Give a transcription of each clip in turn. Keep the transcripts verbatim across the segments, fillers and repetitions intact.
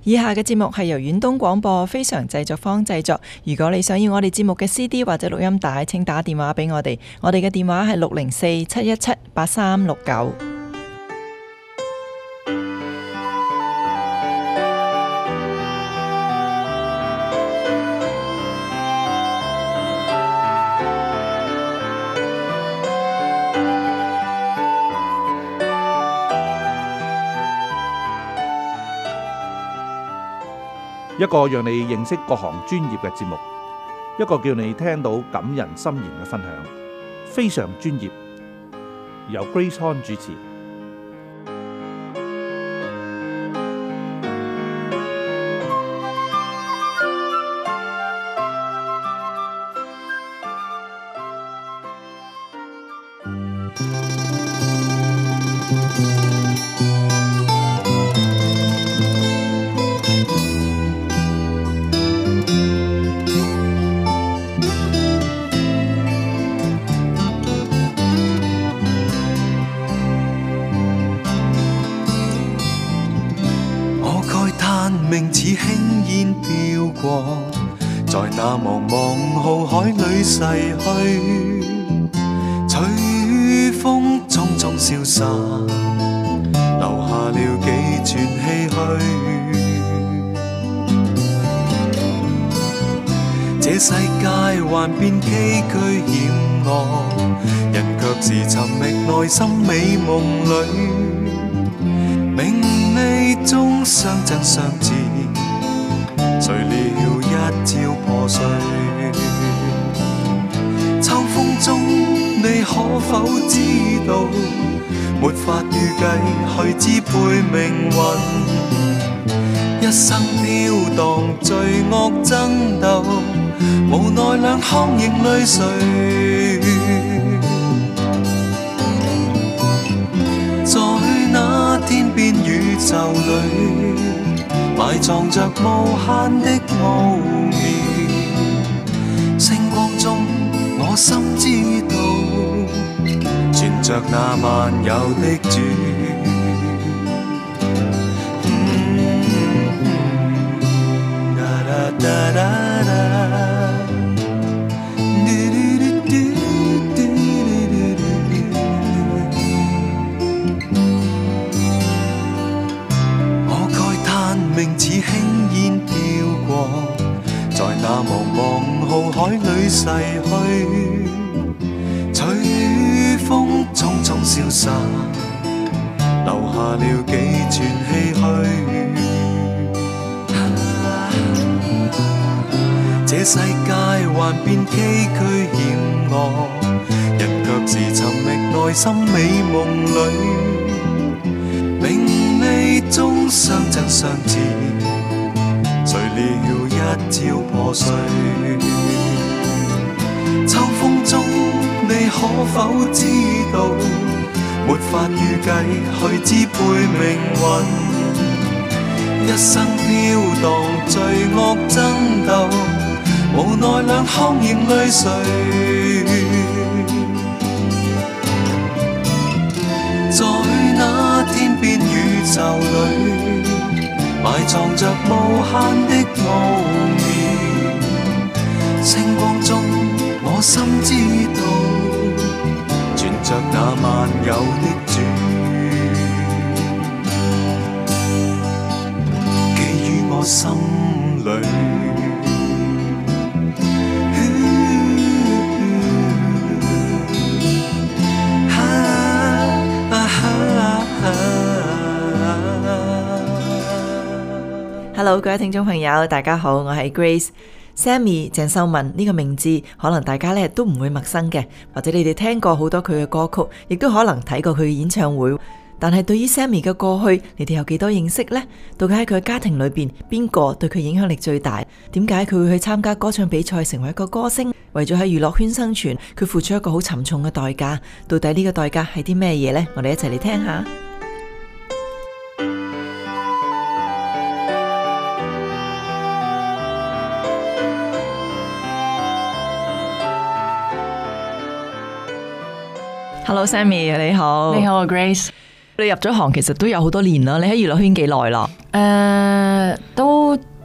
以下嘅節目係由遠東廣播非常製作坊製作。如果你想要我哋節目嘅 C D 或者錄音帶，請打電話俾我哋。我哋嘅電話係六零四七一七八三六九。 一個讓你認識各行專業嘅節目，一個叫你聽到感人心弦嘅分享，非常專業，由 Grace Han 主持。 名似輕煙飄過，在那茫茫浩海裏逝去，隨風匆匆消散，留下了幾串唏噓。這世界幻變崎嶇險惡，人卻是尋覓內心美夢裏。名利中相爭相賤，誰料一朝破碎。秋風中你可否知道，沒法預計去支配命運，一生飄蕩罪惡爭鬥，無奈兩腔仍淚垂。在那天邊宇宙裏，埋藏着無限的奧妙。星光中我心知道，存着那萬有的主。名似輕煙飄過，在那茫茫浩海裏逝去，隨風匆匆消散，留下了幾串唏噓。這世界幻變崎嶇險惡，人卻是尋覓內心美夢裏。名利中相爭相賤，誰料一朝破碎。秋風中你可否知道，沒法預計去支配命運，一生飄蕩罪惡爭鬥，無奈兩腔仍淚垂。在那天邊宇宙裏，埋藏着無限的奧妙。星光中我心知道，存着那萬有的主，寄於我心裏。 Hello， 各位聽眾朋友，大家好，我係 Grace。Sammy 鄭秀文呢個名字，可能大家咧都唔會陌生嘅，或者你哋聽過好多佢嘅歌曲，亦都可能睇過佢嘅演唱會。但係對於 Sammy 嘅過去，你哋有幾多認識呢？到底喺佢嘅家庭裏邊，邊個對佢影響力最大？點解佢會去參加歌唱比賽，成為一個歌星？為咗喺娛樂圈生存，佢付出一個好沉重嘅代價。到底呢個代價係啲咩嘢呢？我哋一齊嚟聽下。Hello Sammy， 你好。 你好 Grace。你入咗行其實都有好多年啦，你喺娛樂圈幾耐啦？誒、呃，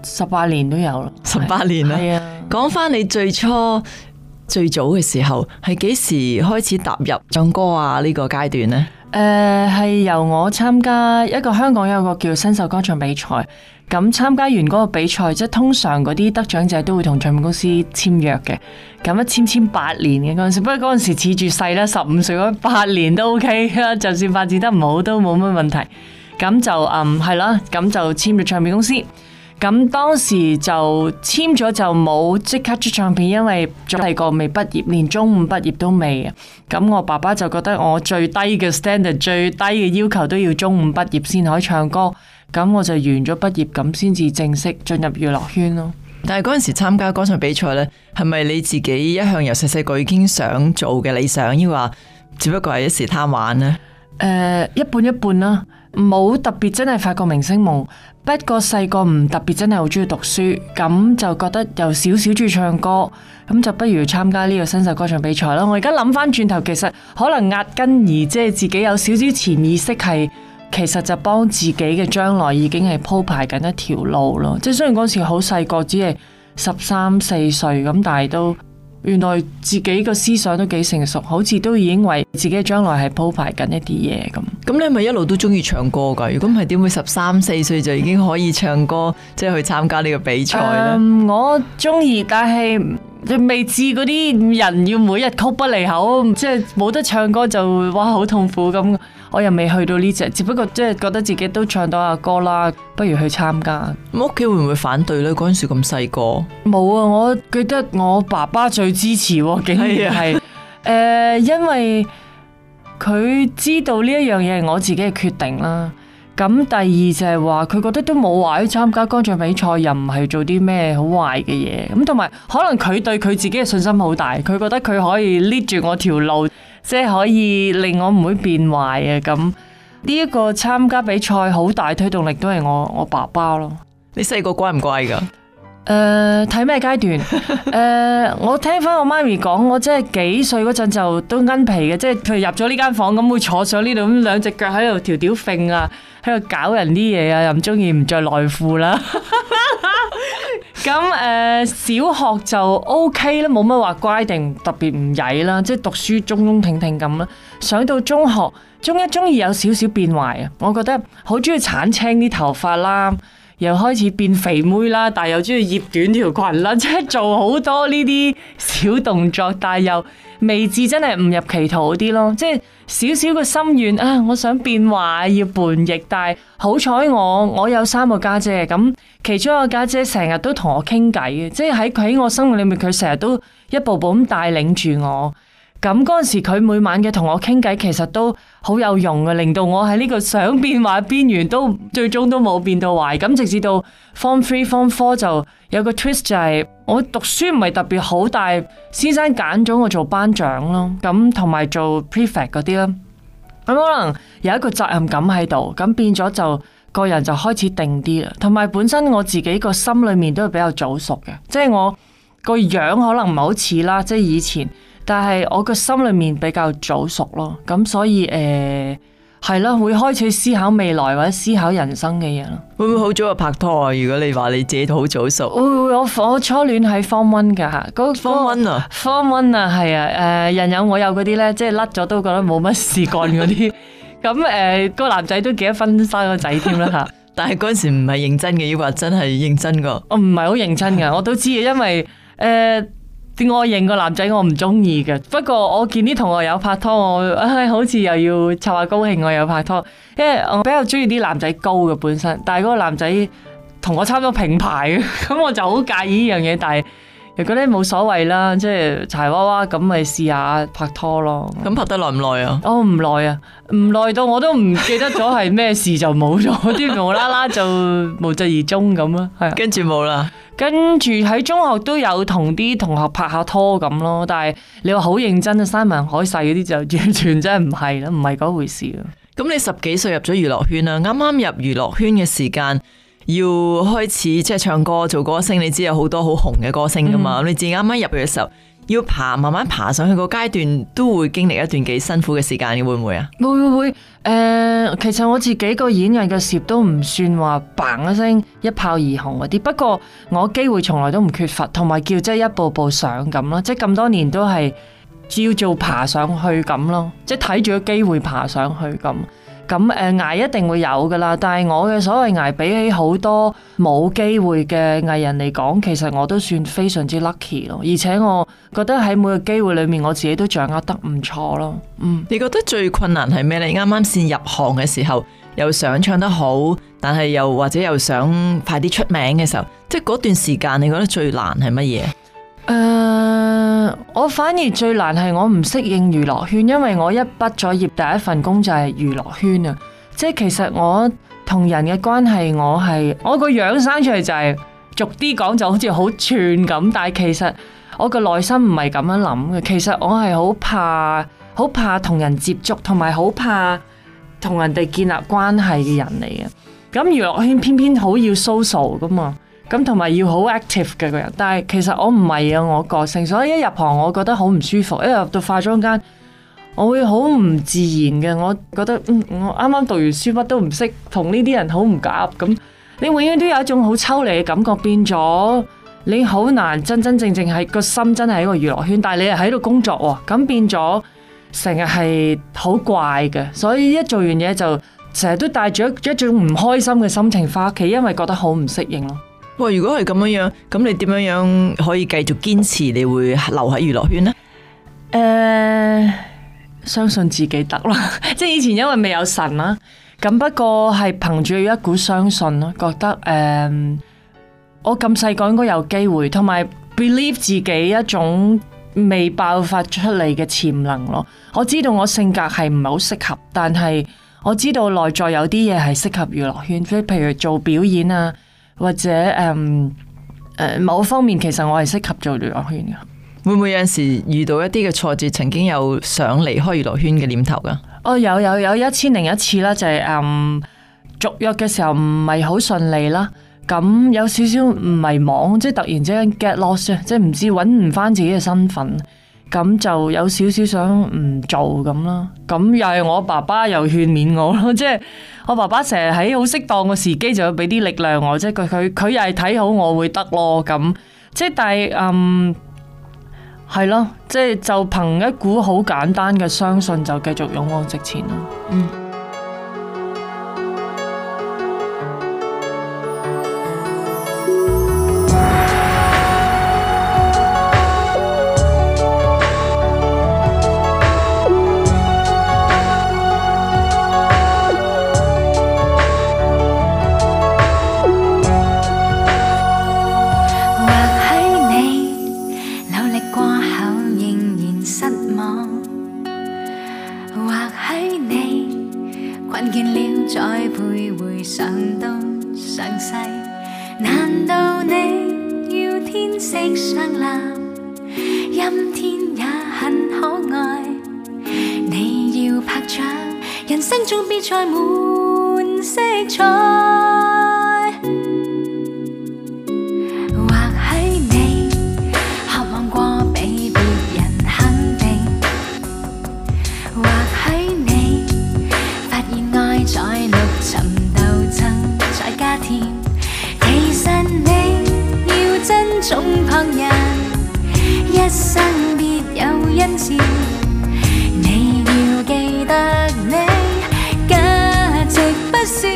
十八年都有啦， 十八年啦。 係啊， 講翻你最初最早嘅時候，係幾時開始踏入唱歌啊呢個階段呢？ 誒、呃，係由我參加一個香港有個叫新秀歌唱比賽，咁參加完嗰個比賽，即係通常嗰啲得獎者都會同唱片公司簽約嘅，咁一簽簽八年嘅嗰陣時，不過嗰陣時恃住細啦，十五歲嗰八年都 OK 啦，就算發展得唔好都冇乜問題，咁就嗯係啦，咁就簽咗唱片公司。咁當時就簽咗就冇即刻出唱片，因為仲細個未畢業，連中五畢業都未啊。咁我爸爸就覺得我最低嘅 standard、最低嘅要求都要中五畢業先可以唱歌。咁我就完咗畢業，咁先至正式進入娛樂圈咯。 但係嗰陣時參加歌唱比賽呢，係咪你自己一向由細細個已經想做嘅理想，抑或只不過係一時貪玩呢？ 誒、呃，一半一半啦，冇特別真係發過明星夢。不過細個唔特別真係好中意讀書，咁就覺得有少少中意唱歌，咁就不如參加呢個新秀歌唱比賽啦。我而家諗翻轉頭，其實可能壓根而即係自己有少少潛意識係，其實就幫自己嘅將來已經係鋪排緊一條路咯。即係雖然嗰時好細個，只係十三四歲咁，但係都原來自己個思想都幾成熟，好似都已經為自己嘅將來係鋪排緊一啲嘢咁。 咁你係咪一路都中意唱歌噶？如果唔係，點會十三四歲就已經可以唱歌，即係去參加呢個比賽呢？ 嗯、我中意，但係未至嗰啲人要每日曲不離口，即係冇得唱歌就哇好痛苦咁。我又未去到呢隻，只不過即係覺得自己都唱到下歌啦，不如去參加。 咁屋企會唔會反對呢？嗰陣時咁細個， 冇啊！我記得我爸爸最支持，竟然係誒、呃，因為佢知道呢一樣嘢係我自己嘅決定啦。咁第二就係話，佢覺得都冇話去參加歌唱比賽，又唔係做啲咩好壞嘅嘢。咁同埋可能佢對佢自己嘅信心好大，佢覺得佢可以 lead 住我條路，即係可以令我唔會變壞嘅。咁呢一個參加比賽好大推動力都係我我爸爸咯。 你細個乖唔乖噶？ 誒，睇咩階段？誒、呃，我聽翻我媽咪講，我即係幾歲嗰陣就都奀皮嘅，即係譬如入咗呢間房咁，會坐上呢度咁，兩隻腳喺度條條揈啊，喺度搞人啲嘢啊，又唔中意唔着內褲啦。咁誒、呃，小學就 OK 啦，冇乜話乖定特別唔曳啦，即係讀書中中挺挺咁啦。上到中學，中一中二有少少變壞啊，我覺得好中意鏟青啲頭髮啦。又開始變肥妹啦，但係又中意掖短條裙啦，即係做好多呢啲小動作，但係又未至真係誤入歧途啲咯。即係少少個心願啊，我想變壞要叛逆，但係好彩我我有三個家姐，咁其中一個家姐成日都同我傾偈嘅，即係喺佢喺我生活裏面，佢成日都一步步咁帶領住我。咁嗰陣時佢每晚嘅同我傾偈，其實都好有用嘅，令到我喺呢個想變壞邊緣都最終都冇變到壞。咁直至到 Form Three、Form Four 就有個 twist， 就係我讀書唔係特別好，但係先生揀咗我做班長咯，咁同埋做 prefect 嗰啲啦。咁可能有一個責任感喺度，咁變咗就個人就開始定啲啦。同埋本身我自己個心裏面都係比較早熟嘅，即係我個樣可能唔係好似啦，即係以前。但係我個心裏面比較早熟咯，咁所以誒係啦，會開始思考未來或者思考人生嘅嘢咯。 會唔會好早就拍拖啊？如果你話你自己好早熟， 會會我我初戀喺 Form One 噶吓，嗰 Form One 啊 ，Form One 啊係啊，誒人有我有嗰啲咧，即係甩咗都覺得冇乜事幹嗰啲，咁誒個男仔都幾多分生個仔添啦吓。 但係嗰陣時唔係認真嘅，抑或真係認真噶？ 我唔係好認真噶，我都知嘅，因為誒。呃外形個男仔我唔中意嘅，不過我見啲同學有拍拖，我唉好似又要湊下高興我有拍拖，因為我比較中意啲男仔高嘅本身，但係嗰個男仔同我差唔多平排嘅，咁我就好介意呢樣嘢，但係又覺得冇所謂啦，即係柴娃娃咁咪試下拍拖咯。 咁拍得耐唔耐啊？ 哦唔耐啊，唔耐到我都唔記得咗係咩事就冇咗，啲無啦啦就無疾而終咁啦，係。跟住冇啦。 跟住喺中學都有同啲同學拍下拖咁咯，但係你話好認真啊，山盟海誓嗰啲就完全真係唔係啦，唔係嗰回事啊。 咁你十幾歲入咗娛樂圈啦，啱啱入娛樂圈嘅時間，要開始即係唱歌做歌星，你知有好多好紅嘅歌星噶嘛？嗯、你自己啱啱入去嘅時候， 要爬慢慢爬上去個階段，都會經歷一段幾辛苦嘅時間嘅，會唔會啊？ 會會會，誒、呃，其實我自己個演藝嘅事業都唔算話嘭一聲一炮而紅嗰啲，不過我機會從來都唔缺乏，同埋叫即係一步步上咁咯，即係咁多年都係照做爬上去咁咯，即係睇住個機會爬上去咁。咁誒捱一定會有噶啦，但係我嘅所謂捱比起好多冇機會嘅藝人嚟講，其實我都算非常之 lucky 咯。而且我覺得喺每個機會裏面，我自己都掌握得唔錯咯。嗯， 你覺得最困難係咩？你啱啱先入行嘅時候，又想唱得好，但係又或者又想快啲出名嘅時候，即係嗰段時間，你覺得最難係乜嘢？ 誒、呃，我反而最難係我唔適應娛樂圈，因為我一畢咗業第一份工就係娛樂圈啊！即係其實我同人嘅關係，我係我個樣生出嚟就係、是、俗啲講就好似好串咁，但係其實我個內心唔係咁樣諗嘅。其實我係好怕，好怕同人接觸，同埋好怕同人哋建立關係嘅人嚟嘅。咁娛樂圈偏偏好要 social 噶嘛。咁同埋要好 active 嘅個人，但係其實我唔係啊，我個性，所以一入行我覺得好唔舒服，一入到化妝間我會好唔自然嘅，我覺得嗯，我啱啱讀完書乜都唔識，同呢啲人好唔夾，咁你永遠都有一種好抽離嘅感覺，變咗你好難真真正正係個心真係喺個娛樂圈，但係你係喺度工作喎，咁變咗成日係好怪嘅，所以一做完嘢就成日都帶住一種唔開心嘅心情翻屋企，因為覺得好唔適應咯。 哇！如果係咁樣樣，咁你點樣樣可以繼續堅持？你會留喺娛樂圈呢？ 誒、呃，相信自己得啦。即係以前因為未有神啦，咁不過係憑住一股相信咯，覺得誒、呃，我咁細個應該有機會，同埋 believe 自己一種未爆發出嚟嘅潛能咯。我知道我性格係唔係好適合，但係我知道內在有啲嘢係適合娛樂圈，即係譬如做表演啊。或者誒誒、嗯呃、某方面，其實我係適合做娛樂圈嘅。 會唔會有陣時遇到一啲嘅挫折，曾經有想離開娛樂圈嘅念頭噶？ 哦，有有有一千零一次啦，就係誒續約嘅時候唔係好順利啦，咁有少少唔迷茫，即係突然之間 get lost， 即係唔知揾唔翻自己嘅身份。咁就有少少想唔做咁啦，咁又係我爸爸又勸勉我咯，即係我爸爸成日喺好適當嘅時機就要俾啲力量我，即係佢佢佢又係睇好我會得咯，咁即係但係嗯係咯，即係就憑一股好簡單嘅相信就繼續勇往直前咯，嗯。 人生中比賽滿色彩，或許你渴望過被別人肯定，或許你發現愛在綠尋鬥爭再加甜，其實你要珍重旁人，一生別有恩賜，你要記得你不少，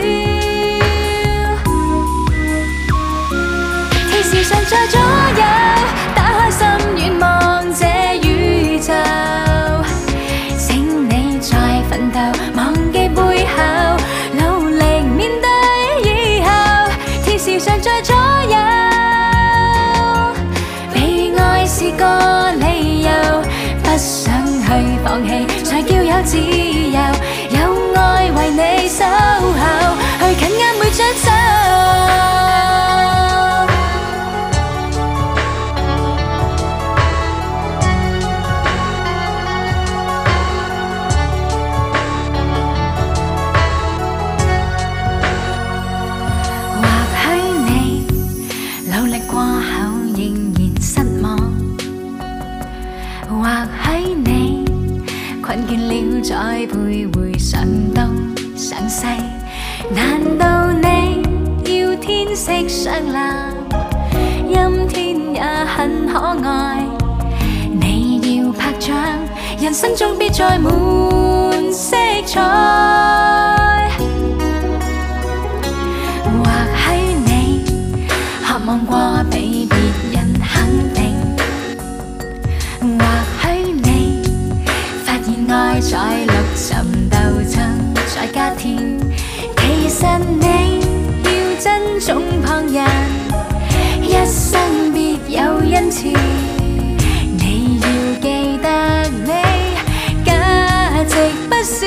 天使常在左右，打開心願望這宇宙，請你再奮鬥，忘記背後，努力面對以後，天使常在左右，被愛是個理由，不想去放棄，才叫有自由，有愛為你守候，去緊握每張手。 徘徊上東上西，難道你要天色雙藍，陰天也很可愛？你要拍掌，人生中必再滿色彩。或許你渴望過被別人肯定，或許你發現愛在綠尋鬥爭在加添，其實你要珍重旁人，一生別有恩賜。你要記得你價值不少，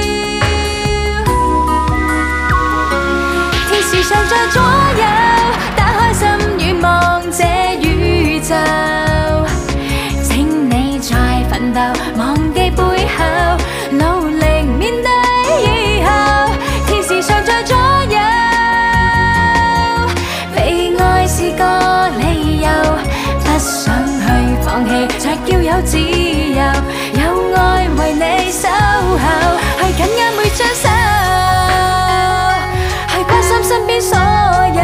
天使常在左右，打開心願望這宇宙。請你再奮鬥，忘記背後，努力面對以後。天使常在左右，被愛是個理由，不想去放棄，才叫有自由，有愛為你守候，去緊握每張手，去關心身邊所有。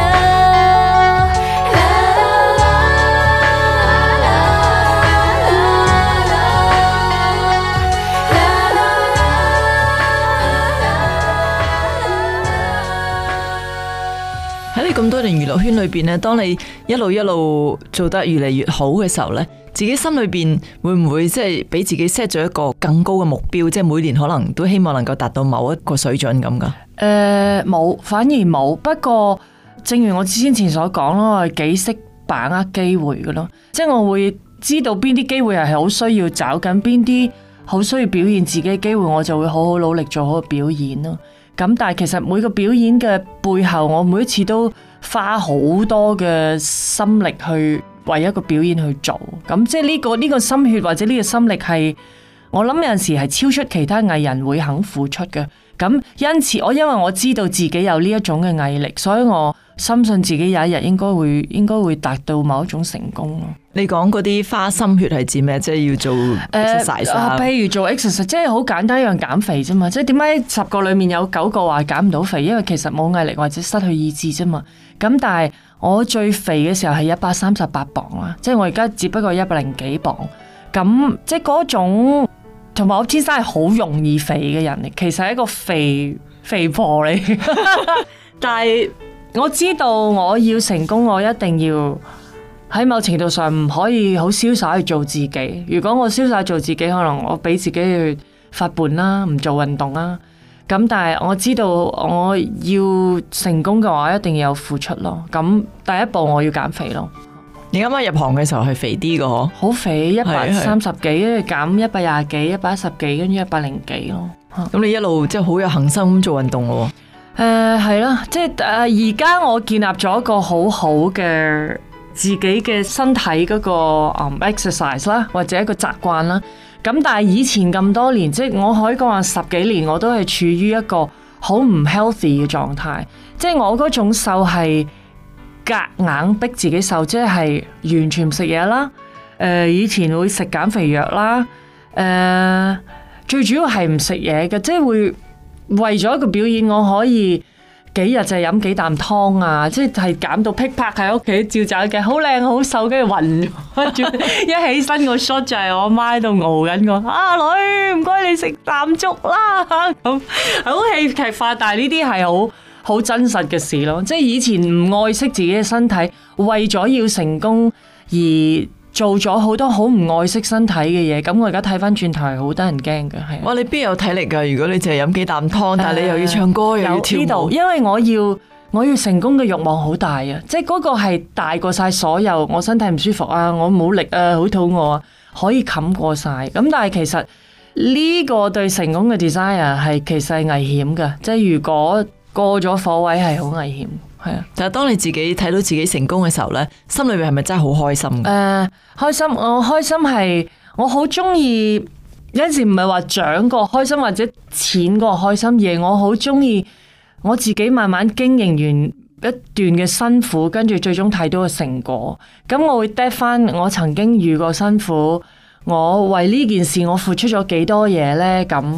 喺你咁多年娛樂圈裏邊咧，當你一路一路做得越嚟越好嘅時候咧，自己心裏邊會唔會即係俾自己 set 咗一個更高嘅目標？即係每年可能都希望能夠達到某一個水準咁噶？ 誒冇，反而冇。不過正如我之前所講咯，我係幾識把握機會嘅咯。即係我會知道邊啲機會係好需要找緊，邊啲好需要表現自己嘅機會，我就會好好努力做好個表演咯。咁但係其實每個表演嘅背後，我每一次都花好多嘅心力去為一個表演去做。咁即係呢個呢個心血或者呢個心力係我諗有陣時係超出其他藝人會肯付出嘅。咁因此我因為我知道自己有呢一種嘅毅力，所以我深信自己有一日應該會應該會達到某一種成功咯。 你講嗰啲花心血係指咩？即係要做 exercise 啊？ 譬如做 exercise，即係好簡單一樣減肥啫嘛。即係點解十個裡面有九個話減唔到肥？因為其實冇毅力或者失去意志啫嘛。咁但係我最肥嘅時候係一百三十八磅啦，即係我而家只不過一百零幾磅。咁即係嗰種，同埋我天生係好容易肥嘅人嚟，其實係一個肥肥婆嚟。但係我知道我要成功，我一定要喺某程度上唔可以好瀟灑去做自己。如果我瀟灑做自己，可能我俾自己去發胖啦，唔做運動啦。咁但係我知道我要成功嘅話，一定要有付出咯。咁第一步我要減肥咯。 你啱啱入行嘅時候係肥啲嘅嗬？ 好肥，一百三十幾，跟住減一百廿幾，一百一十幾，跟住一百零幾咯。 咁你一路即係好有恒心咁做運動咯。 誒係啦，即係誒而家我建立咗一個好好嘅自己嘅身體嗰個 exercise 啦，或者一個習慣啦。咁但係以前咁多年，即係我可以講話十幾年，我都係處於一個好唔 healthy 嘅狀態。即係我嗰種瘦係夾硬逼自己瘦，即係完全唔食嘢啦。誒以前會食減肥藥啦。誒最主要係唔食嘢嘅，即係會為咗一個表演，我可以幾日就飲幾啖湯啊！即係減到噼啪喺屋企照走嘅，好靚好瘦，跟住暈咗。一起身個 shot 就係我媽喺度熬緊我，啊女唔該你食啖粥啦咁，好戲劇化，但係呢啲係好好真實嘅事咯。即係以前唔愛惜自己嘅身體，為咗要成功而做咗好多好唔愛惜身體嘅嘢，咁我而家睇翻轉頭係好得人驚嘅，係。哇！ 你邊有體力㗎？如果你淨係飲幾啖湯，但係你又要唱歌、呃、又要跳舞， 因為我要我要成功嘅慾望好大啊！即係嗰個係大過晒所有，我身體唔舒服啊，我冇力啊，好肚餓啊，可以冚過晒。咁但係其實呢個對成功嘅 desire 係其實係危險嘅，即係如果過咗火位係好危險。係啊， 但係當你自己睇到自己成功嘅時候咧，心裏面係咪真係好開心嘅？誒、 呃，開心，我開心係我好中意，有陣時唔係話獎個開心或者錢個開心，而係我好中意我自己慢慢經營完一段嘅辛苦，跟住最終睇到個成果。咁我會 drop 翻我曾經遇過辛苦，我為呢件事我付出咗幾多嘢咧？咁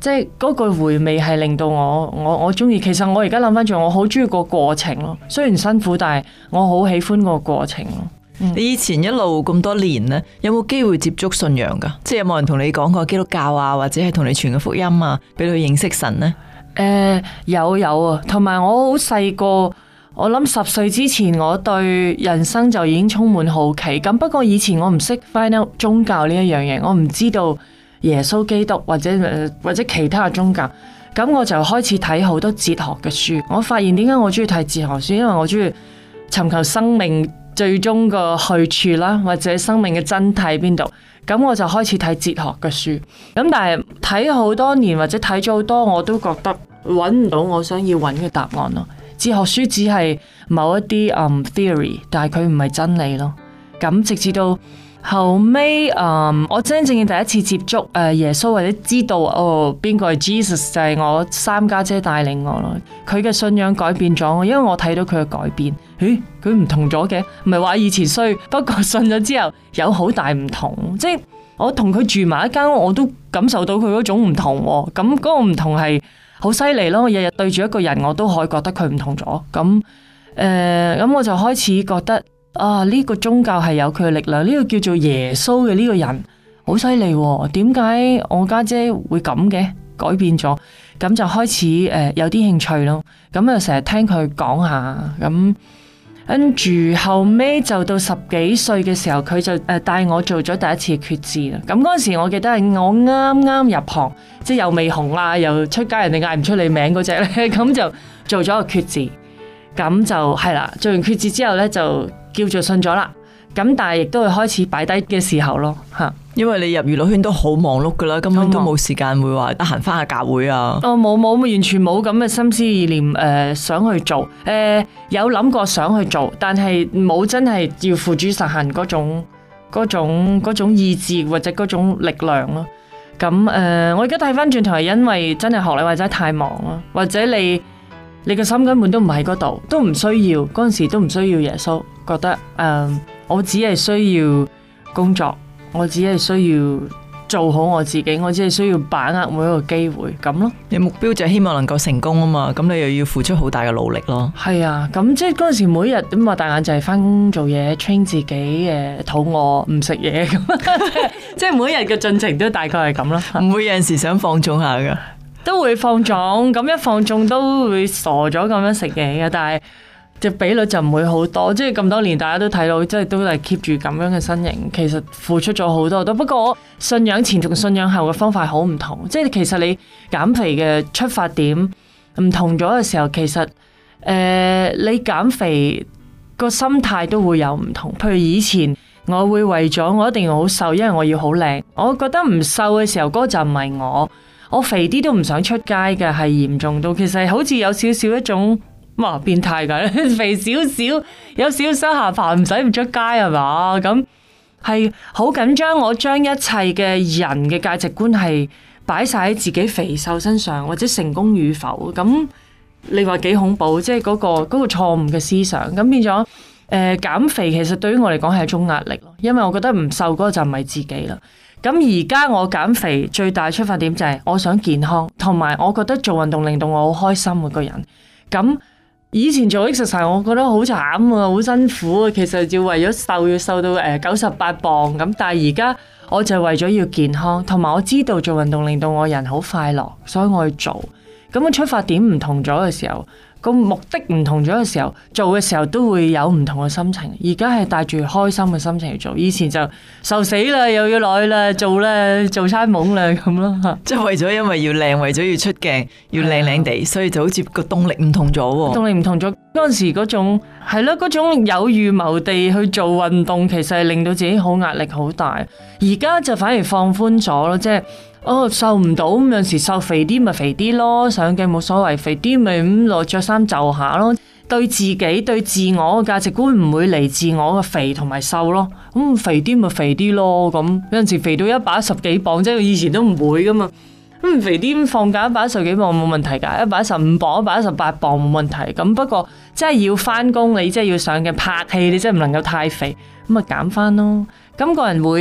即係嗰個回味係令到我我我中意。其實我而家諗翻轉，我好中意個過程咯。雖然辛苦，但係我好喜歡個過程咯。嗯、 你以前一路咁多年咧，有冇機會接觸信仰噶？即係有冇人同你講過基督教啊，或者係同你傳嘅福音啊，俾你去認識神呢？ 誒、呃，有有啊，同埋我好細個，我諗十歲之前，我對人生就已經充滿好奇。咁不過以前我唔識 find out 宗教呢一樣嘢，我唔知道耶穌基督或者誒或者其他嘅宗教。咁我就開始睇好多哲學嘅書。我發現點解我中意睇哲學書，因為我中意尋求生命最終個去處啦，或者生命嘅真諦邊度。咁我就開始睇哲學嘅書。咁但係睇好多年或者睇咗好多，我都覺得揾唔到我想要揾嘅答案咯。哲學書只係某一啲、um, theory， 但係佢唔係真理咯。咁直至到後尾，嗯，我真正嘅第一次接觸誒耶穌，或者知道哦邊個係 Jesus， 就係我三家姐帶領我咯。佢嘅信仰改變咗我，因為我睇到佢嘅改變。咦，佢唔同咗嘅，唔係話以前衰，不過信咗之後有好大唔同。即係我同佢住埋一間屋，我都感受到佢嗰種唔同。咁嗰個唔同係好犀利咯！我日日對住一個人，我都可以覺得佢唔同咗。咁誒，咁、呃、我就開始覺得啊，呢、這個宗教係有佢嘅力量。呢、這個叫做耶穌嘅呢個人好犀利。點解我家姐，姐會咁嘅改變咗？咁就開始誒、呃、有啲興趣咯。咁啊，成日聽佢講下咁。跟住後尾就到十幾歲嘅時候，佢就誒帶我做咗第一次決志啦。咁嗰陣時我記得係我啱啱入行，即係又未紅啊，又出街人哋嗌唔出你名嗰隻咧，咁就做咗個決志。咁就係啦，做完決志之後咧，就叫做信咗啦。咁但係亦都係開始擺低嘅時候咯，吓。 因為你入娛樂圈都好忙碌噶啦，根本都冇時間會話得閒翻下教會啊。 哦，冇冇，完全冇咁嘅心思意念誒、呃，想去做誒、呃，有諗過想去做，但係冇真係要付諸實行嗰種嗰種嗰種意志或者嗰種力量咯。咁誒、呃，我而家睇翻轉頭係因為真係學你或者太忙咯，或者你你個心根本都唔喺嗰度，都唔需要嗰陣時都唔需要耶穌，覺得誒、呃，我只係需要工作。我只係需要做好我自己，我只係需要把握每一個機會咁咯。 你目標就係希望能夠成功啊嘛，咁你又要付出好大嘅努力咯。 係啊，咁即係嗰陣時每日咁擘大眼就係翻工做嘢 train 自己誒，肚餓唔食嘢咁，即係每日嘅進程都大概係咁咯。 唔會有陣時想放縱下噶？ 都會放縱，咁一放縱都會傻咗咁樣食嘢嘅，但係隻比率就唔會好多，即係咁多年大家都睇到，即係都係 keep 住咁樣嘅身形，其實付出咗好多都。不過信仰前同信仰後嘅方法好唔同，即係其實你減肥嘅出發點唔同咗嘅時候，其實誒、呃、你減肥個心態都會有唔同。譬如以前我會為咗我一定要好瘦，因為我要好靚。我覺得唔瘦嘅時候，嗰、那個、就唔係我，我肥啲都唔想出街嘅，係嚴重到其實好似有少少一種。哇，變態噶，肥少少，有少少下巴，唔使唔出街係嘛？咁係好緊張，我將一切嘅人嘅價值觀係擺晒喺自己肥瘦身上，或者成功與否。咁你話幾恐怖？即係嗰個嗰個錯誤嘅思想。咁變咗誒，減肥其實對於我嚟講係一種壓力咯，因為我覺得唔瘦嗰個就唔係自己啦。咁而家我減肥最大出發點就係我想健康，同埋我覺得做運動令到我好開心嘅個人。咁以前做 exercise 我覺得好慘啊，好辛苦啊，其實要為咗瘦要瘦到誒九十八磅咁，但係而家我就係為咗要健康，同埋我知道做運動令到我人好快樂，所以我去做。咁個出發點唔同咗嘅時候，個目的唔同咗嘅時候，做嘅時候都會有唔同嘅心情。而家係帶住開心嘅心情去做，以前就受死啦，又要落去啦，做啦，做餐懵啦咁咯。即係為咗因為要靚，為咗要出鏡，要靚靚地，所以就好似個動力唔同咗。 動力唔同咗，嗰陣時嗰種係咯，嗰種有預謀地去做運動，其實係令到自己好壓力好大。而家就反而放寬咗咯，即係。哦，瘦唔到咁有時瘦肥啲咪肥啲咯，上鏡冇所謂，肥啲咪咁落着衫就下咯。對自己對自我嘅價值觀唔會嚟自我嘅肥同埋瘦咯。咁肥啲咪肥啲咯，咁有陣時肥到一百一十幾磅，即係以前都唔會噶嘛。咁肥啲放假一百一十幾磅冇問題噶，一百一十五磅、一百一十八磅冇問題。咁不過即係要翻工，你即係要上鏡拍戲，你真係唔能夠太肥，咁咪減翻咯。咁個人會。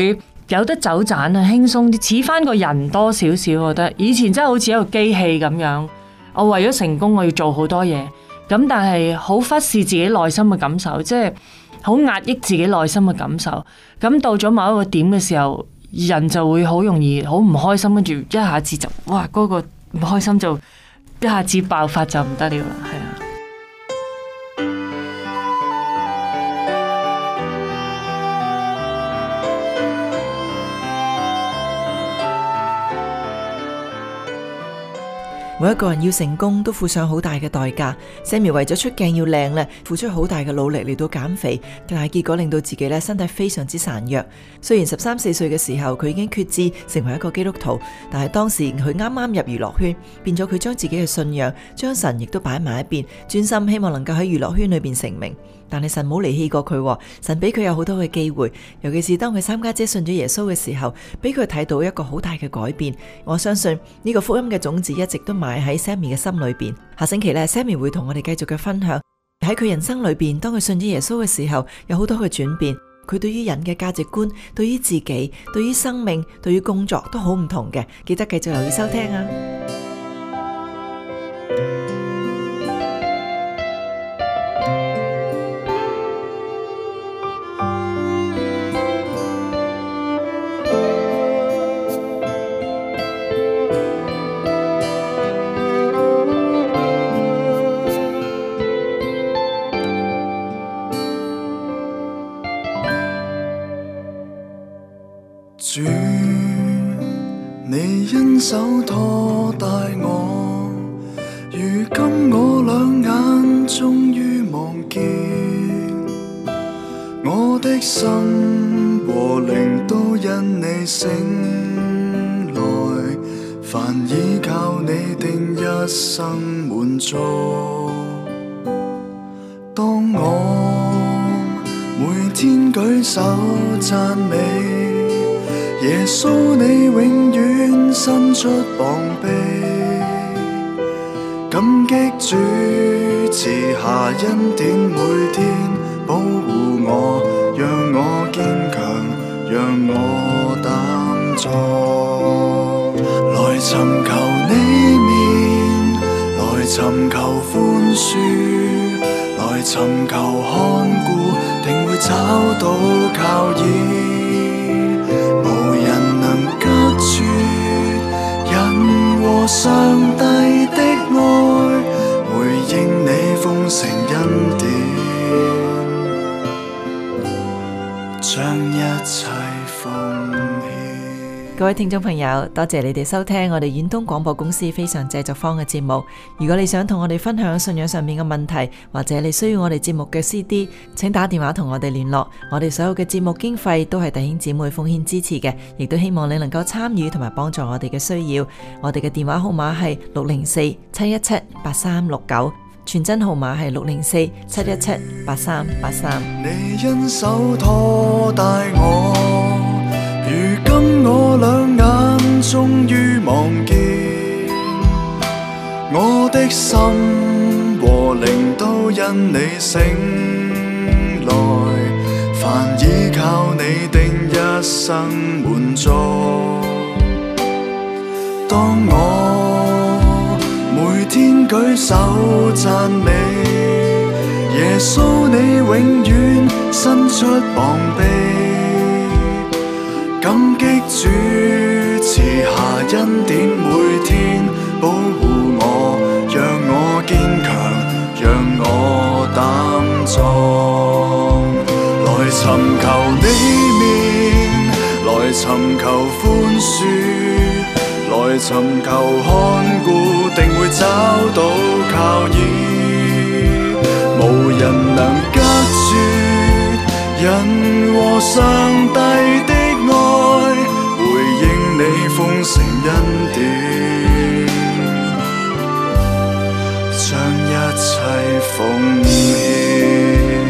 有得走盞啊，輕鬆啲，似翻個人多少少。我覺得以前真係好似一個機器咁樣，我為咗成功我要做好多嘢，咁但係好忽視自己內心嘅感受，即係好壓抑自己內心嘅感受。咁到咗某一個點嘅時候，人就會好容易好唔開心，跟住一下子就哇嗰個唔開心就一下子爆發就唔得了啦，係啊。 每一個人要成功都付上好大嘅代價。Sammy 為咗出鏡要靚咧，付出好大嘅努力嚟到減肥，但係結果令到自己咧身體非常之孱弱。雖然十三四歲嘅時候佢已經決志成為一個基督徒，但係當時佢啱啱入娛樂圈，變咗佢將自己嘅信仰、將神亦都擺埋一邊，專心希望能夠喺娛樂圈裏邊成名。但係神冇離棄過佢，神俾佢有好多嘅機會，尤其是當佢三家姐信咗耶穌嘅時候，俾佢睇到一個好大嘅改變。我相信呢個福音嘅種子一直都埋喺 Sammy 嘅心裏邊。下星期咧 Sammy 會同我哋繼續嘅分享，喺佢人生裏邊，當佢信咗耶穌嘅時候，有好多嘅轉變。佢對於人嘅價值觀、對於自己、對於生命、對於工作都好唔同嘅。記得繼續留意收聽啊！ 主，你因手拖帶我，如今我兩眼終於望見，我的心和靈都因你醒來，凡依靠你定一生滿足。當我每天舉手讚美耶穌，你永遠伸出膀臂，感激主賜下恩典，每天保護我，讓我堅強，讓我膽壯。來尋求你面，來尋求寬恕，來尋求看顧，定會找到靠倚。和上帝的愛，回應你豐盛恩典，將一切奉獻。 各位聽眾朋友，多謝你哋收聽我哋遠東廣播公司非常製作坊嘅節目。如果你想同我哋分享信仰上面嘅問題，或者你需要我哋節目嘅 C D， 請打電話同我哋聯絡。我哋所有嘅節目經費都係弟兄姊妹奉獻支持嘅，亦都希望你能夠參與同埋幫助我哋嘅需要。我哋嘅電話號碼係六零四七一七八三六九，傳真號碼係六零四七一七八三八三。 你因手拖帶我，如今我兩眼終於望見，我的心和靈都因你醒來，凡依靠你定一生滿足。當我每天舉手讚美耶穌，你永遠伸出膀臂，感激主賜下恩典，每天保護我，讓我堅強，讓我膽壯。來尋求你面，來尋求寬恕，來尋求看顧，定會找到靠倚。無人能隔絕人和上帝的愛，回應你豐盛恩典，將一切奉獻。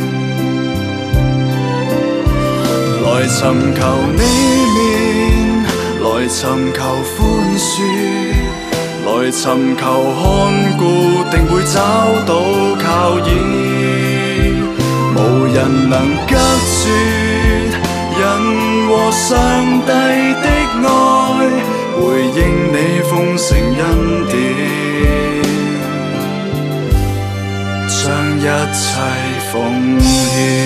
來尋求你面，來尋求寬恕，來尋求看顧，定會找到靠倚。無人能隔絕人和上帝的愛，回應你豐盛恩典，將一切奉獻。